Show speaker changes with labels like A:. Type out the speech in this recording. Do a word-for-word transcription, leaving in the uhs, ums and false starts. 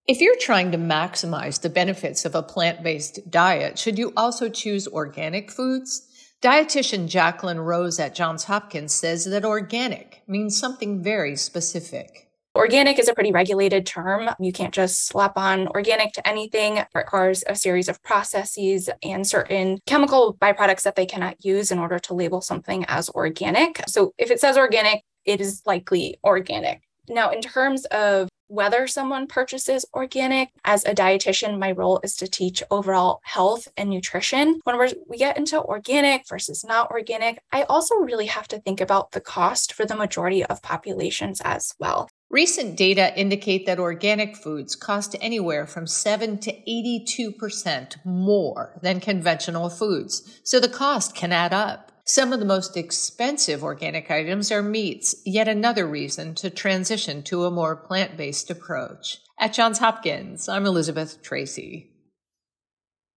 A: If you're trying to maximize the benefits of a plant-based diet, should you also choose organic foods? Dietitian Jacqueline Rose at Johns Hopkins says that organic means something very specific.
B: Organic is a pretty regulated term. You can't just slap on organic to anything. It requires a series of processes and certain chemical byproducts that they cannot use in order to label something as organic. So if it says organic, it is likely organic. Now, in terms of whether someone purchases organic, as a dietitian, my role is to teach overall health and nutrition. When we're, we get into organic versus not organic, I also really have to think about the cost for the majority of populations as well.
A: Recent data indicate that organic foods cost anywhere from seven to eighty-two percent more than conventional foods, so the cost can add up. Some of the most expensive organic items are meats, yet another reason to transition to a more plant-based approach. At Johns Hopkins, I'm Elizabeth Tracy.